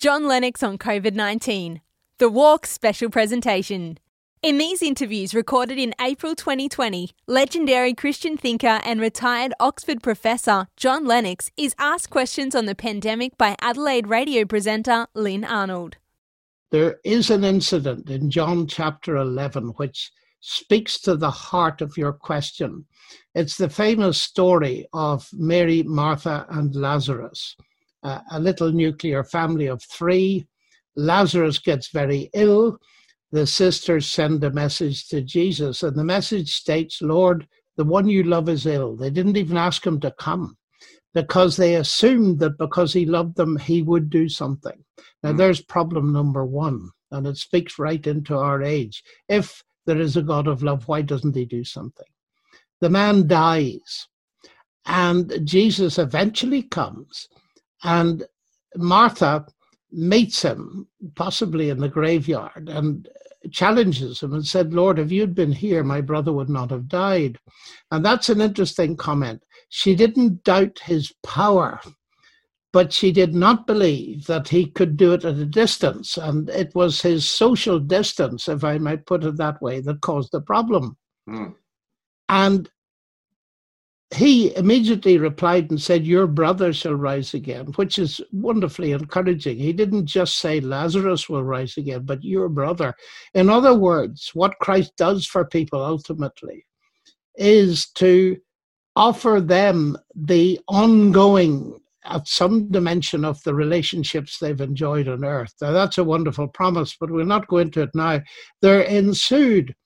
John Lennox on COVID-19, The Walk special presentation. In these interviews recorded in April 2020, legendary Christian thinker and retired Oxford professor John Lennox is asked questions on the pandemic by Adelaide radio presenter Lynn Arnold. There is an incident in John chapter 11 which speaks to the heart of your question. It's the famous story of Mary, Martha, and Lazarus, a little nuclear family of three. Lazarus gets very ill. The sisters send a message to Jesus, and the message states, "Lord, the one you love is ill." They didn't even ask him to come because they assumed that because he loved them, he would do something. Now, there's problem number one, and it speaks right into our age. If there is a God of love, why doesn't he do something? The man dies, and Jesus eventually comes, and Martha meets him, possibly in the graveyard, and challenges him and said, "Lord, if you'd been here, my brother would not have died." And that's an interesting comment. She didn't doubt his power, but she did not believe that he could do it at a distance. And it was his social distance, if I might put it that way, that caused the problem. And he immediately replied and said, "Your brother shall rise again," which is wonderfully encouraging. He didn't just say Lazarus will rise again, but your brother. In other words, what Christ does for people ultimately is to offer them the ongoing, at some dimension, of the relationships they've enjoyed on earth. Now, that's a wonderful promise, but we'll not go into it now. There ensued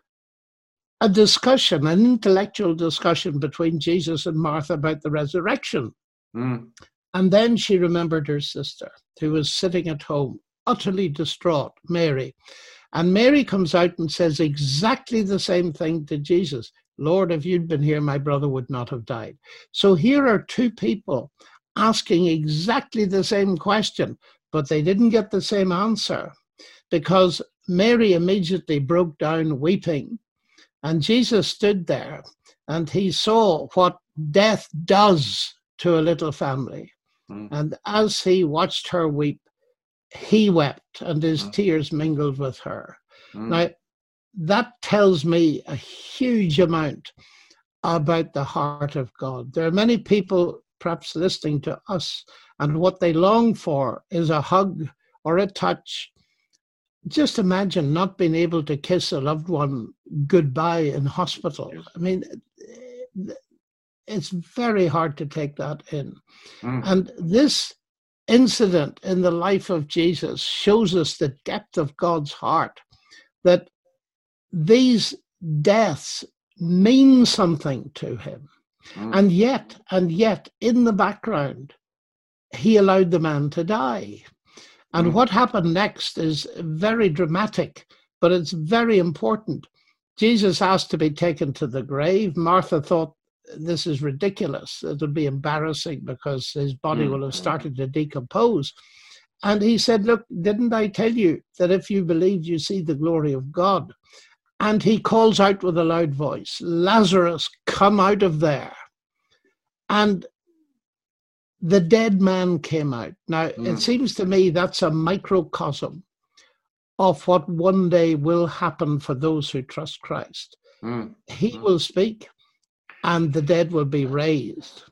a discussion, an intellectual discussion between Jesus and Martha about the resurrection. And then she remembered her sister, who was sitting at home, utterly distraught, Mary. And Mary comes out and says exactly the same thing to Jesus. "Lord, if you'd been here, my brother would not have died." So here are two people asking exactly the same question, but they didn't get the same answer, because Mary immediately broke down weeping. And Jesus stood there and he saw what death does to a little family. And as he watched her weep, he wept, and his tears mingled with her. Now, that tells me a huge amount about the heart of God. There are many people perhaps listening to us, and what they long for is a hug or a touch. Just imagine not being able to kiss a loved one goodbye in hospital. I mean, it's very hard to take that in. And this incident in the life of Jesus shows us the depth of God's heart, that these deaths mean something to him. And yet, in the background, he allowed the man to die. And what happened next is very dramatic, but it's very important. Jesus asked to be taken to the grave. Martha thought, this is ridiculous. It'll be embarrassing because his body will have started to decompose. And he said, "Look, didn't I tell you that if you believed, you see the glory of God?" And he calls out with a loud voice, "Lazarus, come out of there." And the dead man came out. Now, it seems to me that's a microcosm of what one day will happen for those who trust Christ. He will speak, and the dead will be raised.